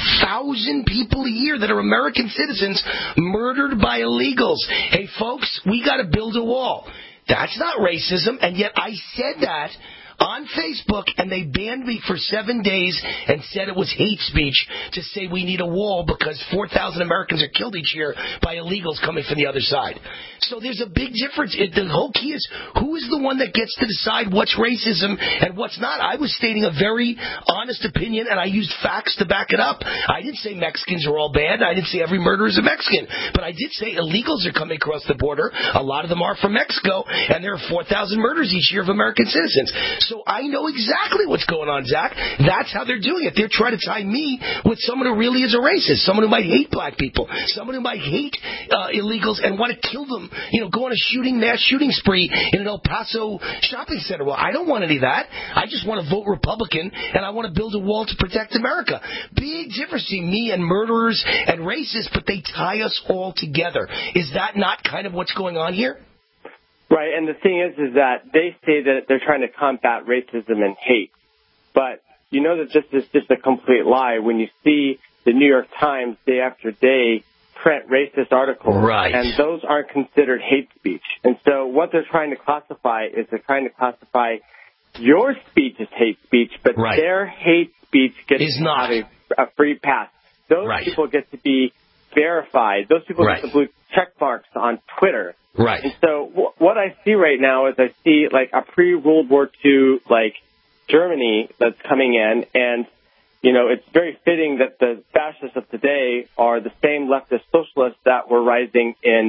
4,000 people a year that are American citizens murdered by illegals. Hey, folks, we got to build a wall. That's not racism, and yet I said that on Facebook, and they banned me for 7 days and said it was hate speech to say we need a wall because 4,000 Americans are killed each year by illegals coming from the other side. So there's a big difference. The whole key is, who is the one that gets to decide what's racism and what's not? I was stating a very honest opinion, and I used facts to back it up. I didn't say Mexicans are all bad. I didn't say every murderer is a Mexican. But I did say illegals are coming across the border. A lot of them are from Mexico, and there are 4,000 murders each year of American citizens. So I know exactly what's going on, Zach. That's how they're doing it. They're trying to tie me with someone who really is a racist, someone who might hate black people, someone who might hate illegals and want to kill them, go on a mass shooting spree in an El Paso shopping center. Well, I don't want any of that. I just want to vote Republican, and I want to build a wall to protect America. Big difference between me and murderers and racists, but they tie us all together. Is that not kind of what's going on here? Right, and the thing is that they say that they're trying to combat racism and hate. But you know that this is just a complete lie when you see the New York Times day after day print racist articles. Right. And those aren't considered hate speech. And so what they're trying to classify is they're trying to classify your speech as hate speech, but their hate speech gets to have a free pass. Those people get to be verified. Those people get the blue check marks on Twitter. Right. And so what I see right now is I see like a pre-World War II like Germany that's coming in, and it's very fitting that the fascists of today are the same leftist socialists that were rising in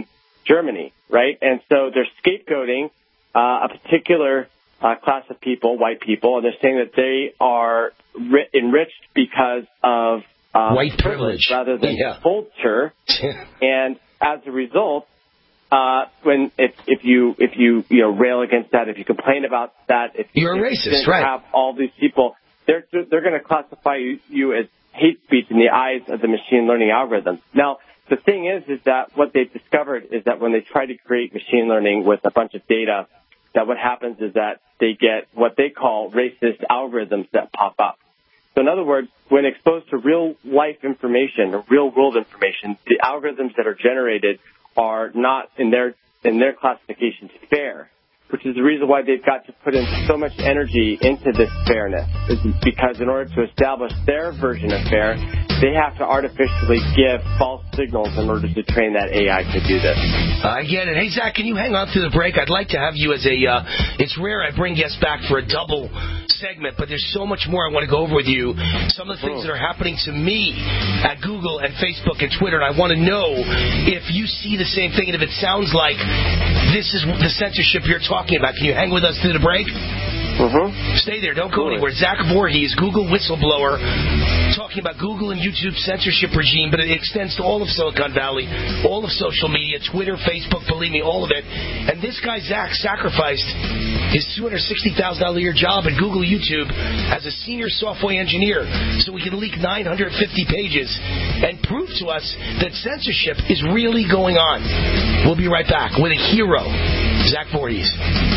Germany, right? And so they're scapegoating a particular class of people, white people, and they're saying that they are enriched because of white privilege rather than culture. And as a result, if you rail against that, if you complain about that, if you're a racist, right? Have all these people, they're going to classify you as hate speech in the eyes of the machine learning algorithms. Now, the thing is that what they've discovered is that when they try to create machine learning with a bunch of data, that what happens is that they get what they call racist algorithms that pop up. So in other words, when exposed to real life information, or real world information, the algorithms that are generated are not in their classification fair, which is the reason why they've got to put in so much energy into this fairness. Because in order to establish their version of fair, they have to artificially give false signals in order to train that AI to do this. I get it. Hey, Zach, can you hang on through the break? I'd like to have you as it's rare I bring guests back for a double segment, but there's so much more I want to go over with you. Some of the things that are happening to me at Google and Facebook and Twitter, and I want to know if you see the same thing and if it sounds like this is the censorship you're talking about. Can you hang with us through the break? Stay there. Don't go anywhere. Zach Voorhees, Google whistleblower, talking about Google and YouTube censorship regime, but it extends to all of Silicon Valley, all of social media, Twitter, Facebook, believe me, all of it. And this guy, Zach, sacrificed his $260,000 a year job at Google YouTube as a senior software engineer so we can leak 950 pages and prove to us that censorship is really going on. We'll be right back with a hero, Zach Voorhees.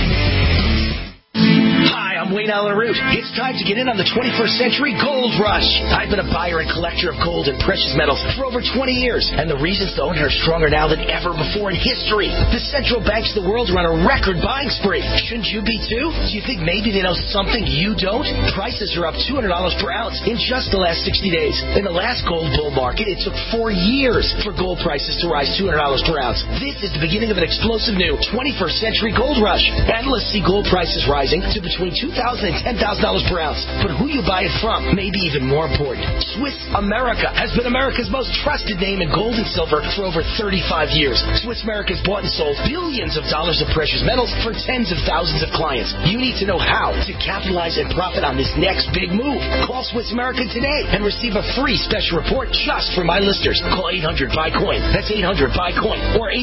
Hi, I'm Wayne Allen Root. It's time to get in on the 21st century gold rush. I've been a buyer and collector of gold and precious metals for over 20 years, and the reasons to own it are stronger now than ever before in history. The central banks of the world are on a record buying spree. Shouldn't you be too? Do you think maybe they know something you don't? Prices are up $200 per ounce in just the last 60 days. In the last gold bull market, it took 4 years for gold prices to rise $200 per ounce. This is the beginning of an explosive new 21st century gold rush. Analysts see gold prices rising to between $2,000 and $10,000 per ounce. But who you buy it from may be even more important. Swiss America has been America's most trusted name in gold and silver for over 35 years. Swiss America has bought and sold billions of dollars of precious metals for tens of thousands of clients. You need to know how to capitalize and profit on this next big move. Call Swiss America today and receive a free special report just for my listeners. Call 800-BUY-COIN. That's 800-BUY-COIN or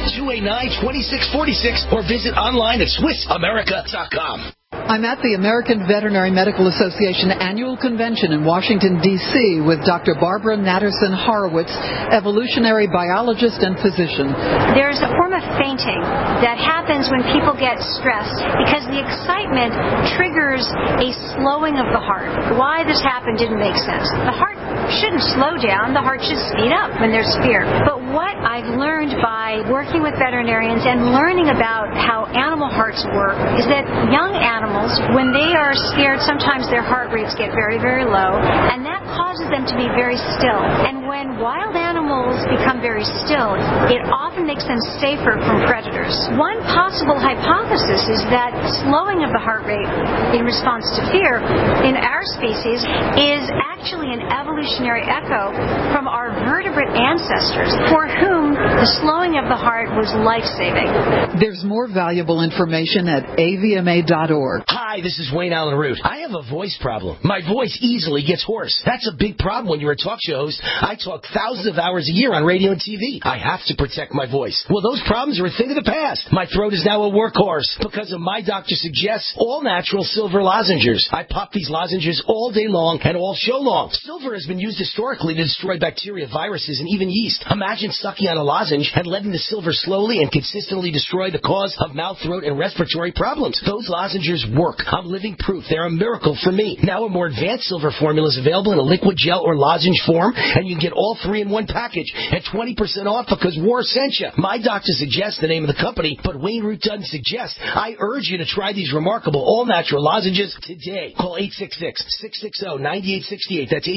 800-289-2646 or visit online at SwissAmerica.com. I'm at the American Veterinary Medical Association annual convention in Washington, D.C. with Dr. Barbara Natterson Horowitz, evolutionary biologist and physician. There's a form of fainting that happens when people get stressed because the excitement triggers a slowing of the heart. Why this happened didn't make sense. The heart shouldn't slow down. The heart should speed up when there's fear. But what I've learned by working with veterinarians and learning about how animal hearts work is that young animals, when they are scared, sometimes their heart rates get very, very low, and that causes them to be very still. And when wild animals become very still, it often makes them safer from predators. One possible hypothesis is that slowing of the heart rate in response to fear in our species is actually an evolutionary echo from our vertebrate ancestors for whom the slowing of the heart was life-saving. There's more valuable information at avma.org. Hi, this is Wayne Allen Root. I have a voice problem. My voice easily gets hoarse. That's a big problem when you're a talk show host. I talk thousands of hours a year on radio and TV. I have to protect my voice. Well, those problems are a thing of the past. My throat is now a workhorse because of My Doctor Suggests all-natural silver lozenges. I pop these lozenges all day long and all show long. Silver has been used historically to destroy bacteria, viruses, and even yeast. Imagine sucking on a lozenge and letting the silver slowly and consistently destroy the cause of mouth, throat, and respiratory problems. Those lozenges work. I'm living proof. They're a miracle for me. Now a more advanced silver formula is available in a liquid gel or lozenge form, and you can get all three in one package at 20% off because war sent you. My Doctor Suggests the name of the company, but Wayne Root doesn't suggest. I urge you to try these remarkable all-natural lozenges today. Call 866-660-9868. That's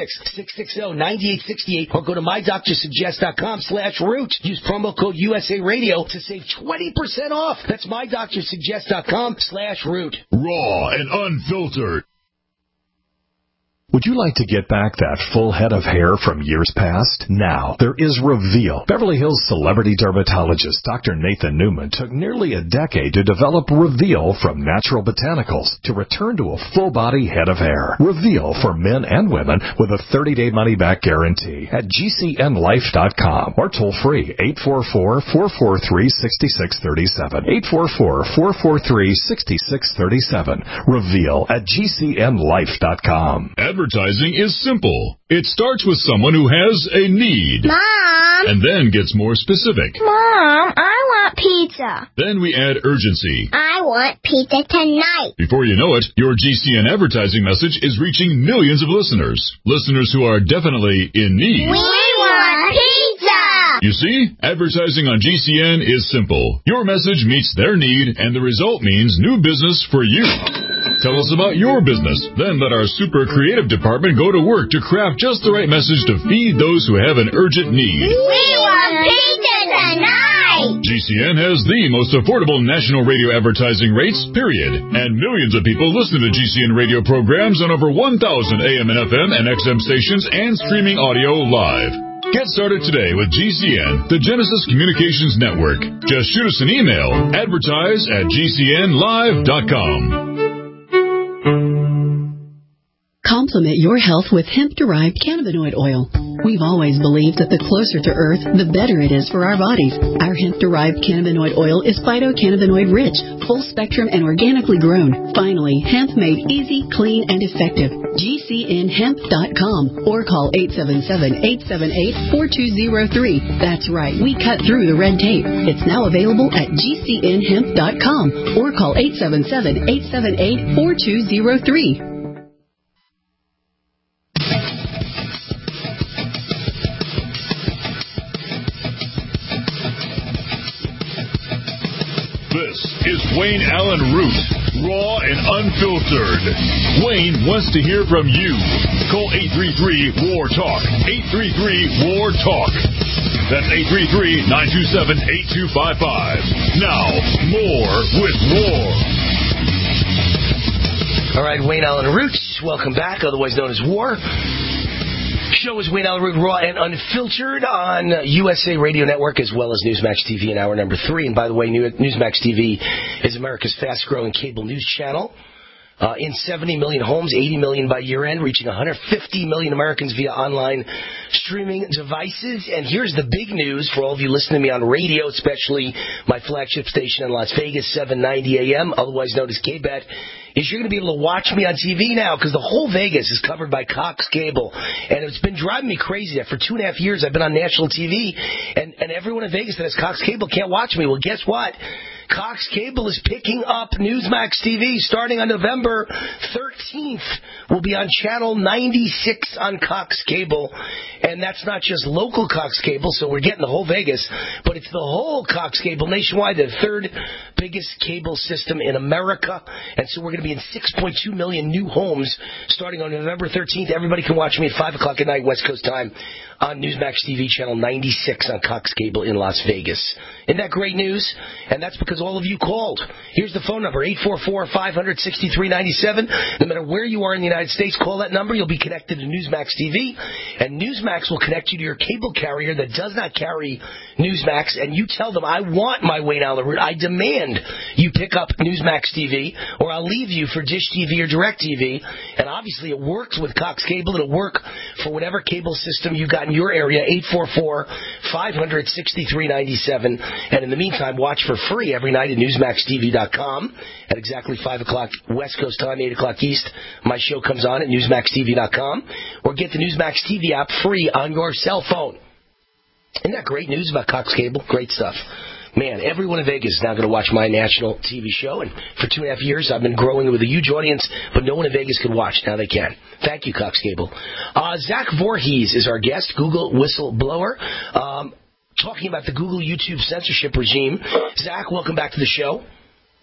866-660-9868 or go to mydoctorsuggest.com/root. Use promo code USA Radio to save 20% off. That's mydoctorsuggest.com/root. Raw and unfiltered. Would you like to get back that full head of hair from years past? Now, there is Reveal. Beverly Hills celebrity dermatologist Dr. Nathan Newman took nearly a decade to develop Reveal from natural botanicals to return to a full-body head of hair. Reveal for men and women with a 30-day money-back guarantee at GCNlife.com or toll free 844-443-6637. 844-443-6637. Reveal at GCNlife.com. Advertising is simple. It starts with someone who has a need. Mom! And then gets more specific. Mom, I want pizza. Then we add urgency. I want pizza tonight. Before you know it, your GCN advertising message is reaching millions of listeners. Listeners who are definitely in need. We want pizza! You see, advertising on GCN is simple. Your message meets their need, and the result means new business for you. Tell us about your business. Then let our super creative department go to work to craft just the right message to feed those who have an urgent need. We want pizza tonight! GCN has the most affordable national radio advertising rates, period. And millions of people listen to GCN radio programs on over 1,000 AM and FM and XM stations and streaming audio live. Get started today with GCN, the Genesis Communications Network. Just shoot us an email, advertise@gcnlive.com. Complement your health with hemp-derived cannabinoid oil. We've always believed that the closer to Earth, the better it is for our bodies. Our hemp-derived cannabinoid oil is phytocannabinoid-rich, full-spectrum, and organically grown. Finally, hemp made easy, clean, and effective. GCNhemp.com or call 877-878-4203. That's right, we cut through the red tape. It's now available at GCNhemp.com or call 877-878-4203. This is Wayne Allen Root, raw and unfiltered. Wayne wants to hear from you. Call 833-WAR-TALK. 833-WAR-TALK. That's 833-927-8255. Now, more with War. All right, Wayne Allen Root, welcome back, otherwise known as War. Show is Wayne Allen Root, raw and unfiltered on USA Radio Network as well as Newsmax TV in hour number 3. And by the way, Newsmax TV is America's fast-growing cable news channel. In 70 million homes, 80 million by year-end, reaching 150 million Americans via online streaming devices. And here's the big news for all of you listening to me on radio, especially my flagship station in Las Vegas, 790 AM, otherwise known as K-Bet, is you're going to be able to watch me on TV now because the whole Vegas is covered by Cox Cable. And it's been driving me crazy that for 2.5 years I've been on national TV, and everyone in Vegas that has Cox Cable can't watch me. Well, guess what? Cox Cable is picking up Newsmax TV starting on November 13th. We'll be on channel 96 on Cox Cable. And that's not just local Cox Cable, so we're getting the whole Vegas, but it's the whole Cox Cable nationwide, the third biggest cable system in America. And so we're going to be in 6.2 million new homes starting on November 13th. Everybody can watch me at 5 o'clock at night, West Coast time, on Newsmax TV channel 96 on Cox Cable in Las Vegas. Isn't that great news? And that's because all of you called. Here's the phone number, 844-500-6397. No matter where you are in the United States, call that number. You'll be connected to Newsmax TV, and Newsmax will connect you to your cable carrier that does not carry Newsmax, and you tell them, I want my Wayne Allen Root. I demand you pick up Newsmax TV, or I'll leave you for Dish TV or DirecTV. And obviously it works with Cox Cable. It'll work for whatever cable system you got in your area, 844-500-6397. And in the meantime, watch for free every night at NewsmaxTV.com at exactly 5 o'clock West Coast time, 8 o'clock East. My show comes on at NewsmaxTV.com. Or get the Newsmax TV app free on your cell phone. Isn't that great news about Cox Cable? Great stuff. Man, everyone in Vegas is now going to watch my national TV show. And for 2.5 years, I've been growing with a huge audience, but no one in Vegas could watch. Now they can. Thank you, Cox Cable. Zach Voorhees is our guest, Google whistleblower, talking about the Google YouTube censorship regime. Zach, welcome back to the show.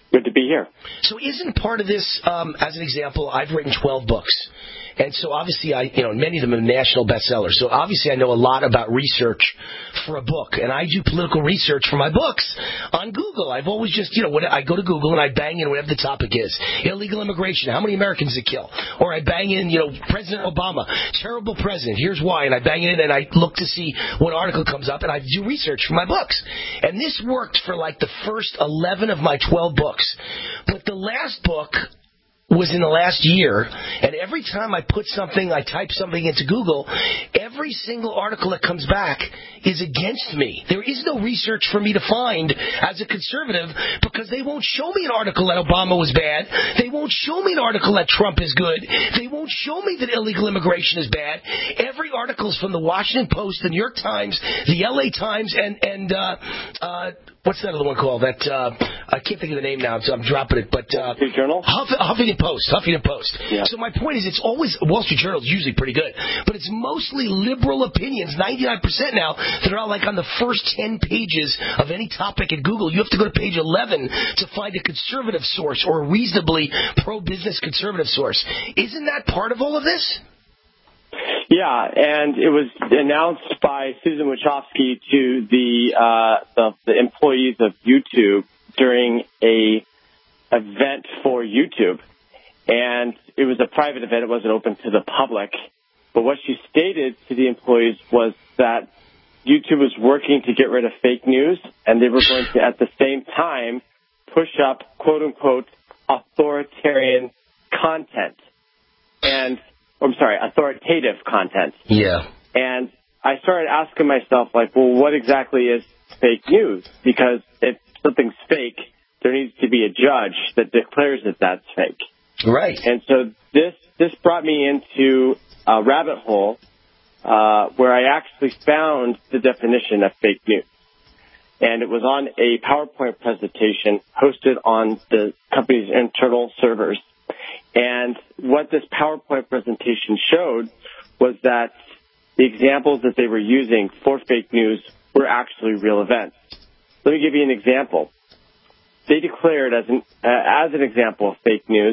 Good to be here. So isn't part of this, as an example, I've written 12 books. And so obviously many of them are national bestsellers. So obviously I know a lot about research for a book. And I do political research for my books on Google. I've always just, I go to Google and I bang in whatever the topic is. Illegal immigration. How many Americans did it kill? Or I bang in, President Obama. Terrible president. Here's why. And I bang it in and I look to see what article comes up and I do research for my books. And this worked for like the first 11 of my 12 books. But the last book was in the last year, and every time I type something into Google, every single article that comes back is against me. There is no research for me to find as a conservative because they won't show me an article that Obama was bad. They won't show me an article that Trump is good. They won't show me that illegal immigration is bad. Every article is from the Washington Post, the New York Times, the LA Times, and what's that other one called? That I can't think of the name now, so I'm dropping it. But Wall Street Journal? Huffington Post. Yeah. So my point is, it's always Wall Street Journal is usually pretty good, but it's mostly liberal opinions. 99% now that are like on the first 10 pages of any topic at Google. You have to go to page 11 to find a conservative source or a reasonably pro-business conservative source. Isn't that part of all of this? Yeah, and it was announced by Susan Wachowski to the employees of YouTube during a event for YouTube. And it was a private event. It wasn't open to the public. But what she stated to the employees was that YouTube was working to get rid of fake news, and they were going to, at the same time, push up, quote-unquote, authoritarian content. Authoritative content. Yeah. And I started asking myself, what exactly is fake news? Because if something's fake, there needs to be a judge that declares that that's fake. Right. And so this brought me into a rabbit hole where I actually found the definition of fake news. And it was on a PowerPoint presentation hosted on the company's internal servers. And what this PowerPoint presentation showed was that the examples that they were using for fake news were actually real events. Let me give you an example. They declared as an example of fake news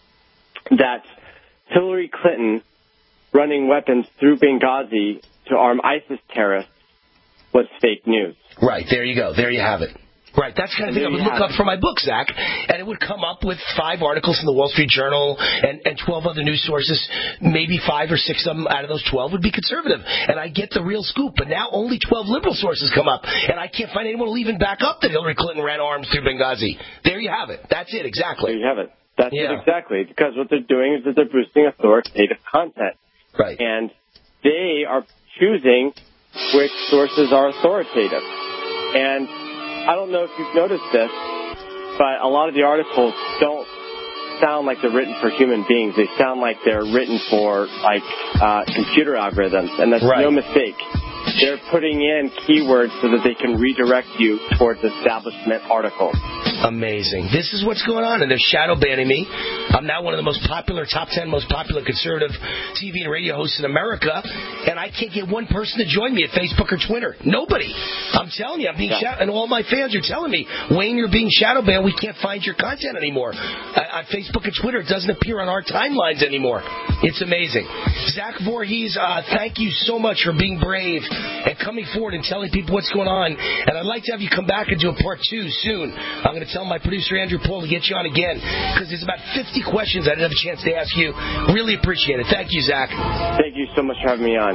that Hillary Clinton running weapons through Benghazi to arm ISIS terrorists was fake news. Right, there you go. There you have it. Right, that's the kind of thing I would look up for my book, Zach, and it would come up with 5 articles in the Wall Street Journal and 12 other news sources. Maybe 5 or 6 of them out of those 12 would be conservative, and I get the real scoop. But now only 12 liberal sources come up, and I can't find anyone who'll even back up that Hillary Clinton ran arms through Benghazi. There you have it. That's it, exactly. There you have it. That's it, exactly. Because what they're doing is that they're boosting authoritative content. Right. And they are choosing which sources are authoritative. And I don't know if you've noticed this, but a lot of the articles don't sound like they're written for human beings. They sound like they're written for, computer algorithms, and that's no mistake. They're putting in keywords so that they can redirect you towards establishment articles. Amazing. This is what's going on, and they're shadow banning me. I'm now one of the top 10 most popular conservative TV and radio hosts in America, and I can't get one person to join me at Facebook or Twitter. Nobody. I'm telling you, I'm being shadowed, and all my fans are telling me, Wayne, you're being shadow banned. We can't find your content anymore. On Facebook and Twitter, it doesn't appear on our timelines anymore. It's amazing. Zach Vorhies, thank you so much for being brave and coming forward and telling people what's going on. And I'd like to have you come back and do a part 2 soon. I'm going to tell my producer, Andrew Paul, to get you on again because there's about 50 questions I didn't have a chance to ask you. Really appreciate it. Thank you, Zach. Thank you so much for having me on.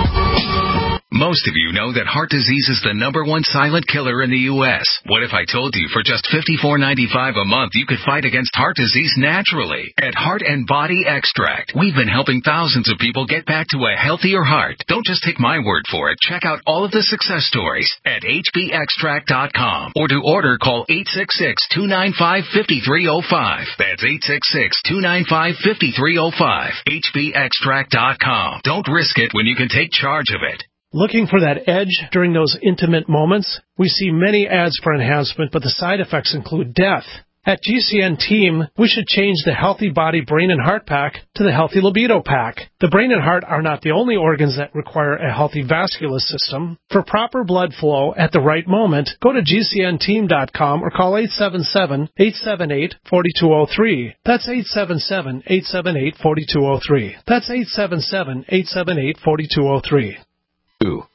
Most of you know that heart disease is the #1 silent killer in the U.S. What if I told you for just $54.95 a month you could fight against heart disease naturally? At Heart and Body Extract, we've been helping thousands of people get back to a healthier heart. Don't just take my word for it. Check out all of the success stories at hbextract.com. Or to order, call 866-295-5305. That's 866-295-5305. hbextract.com. Don't risk it when you can take charge of it. Looking for that edge during those intimate moments? We see many ads for enhancement, but the side effects include death. At GCN Team, we should change the Healthy Body, Brain, and Heart Pack to the Healthy Libido Pack. The brain and heart are not the only organs that require a healthy vascular system. For proper blood flow at the right moment, go to GCNteam.com or call 877-878-4203. That's 877-878-4203. That's 877-878-4203.